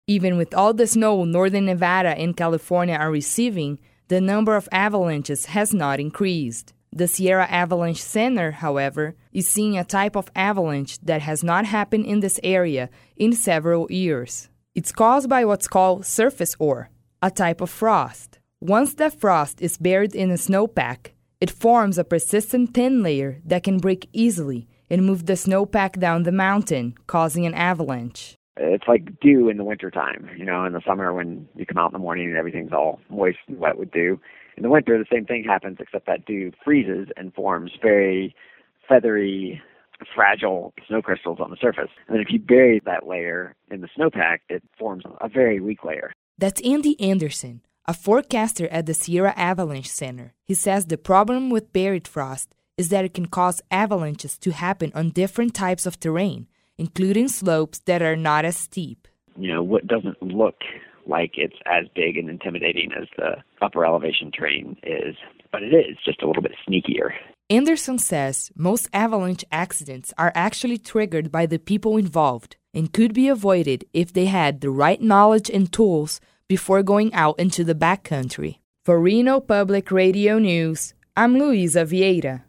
Even with all the snow northern Nevada and California are receiving, the number of avalanches has not increased. The Sierra Avalanche Center, however, is seeing a type of avalanche that has not happened in this area in several years. It's caused by what's called surface ore, a type of frost. Once that frost is buried in a snowpack, it forms a persistent thin layer that can break easily and move the snowpack down the mountain, causing an avalanche. It's like dew in the wintertime, in the summer when you come out in the morning and everything's all moist and wet with dew. In the winter, the same thing happens, except that dew freezes and forms very feathery, fragile snow crystals on the surface. And then if you bury that layer in the snowpack, it forms a very weak layer. That's Andy Anderson, a forecaster at the Sierra Avalanche Center. He says the problem with buried frost is that it can cause avalanches to happen on different types of terrain, including slopes that are not as steep. What doesn't look like it's as big and intimidating as the upper elevation terrain is, but it is just a little bit sneakier. Anderson says most avalanche accidents are actually triggered by the people involved and could be avoided if they had the right knowledge and tools before going out into the backcountry. For Reno Public Radio News, I'm Luisa Vieira.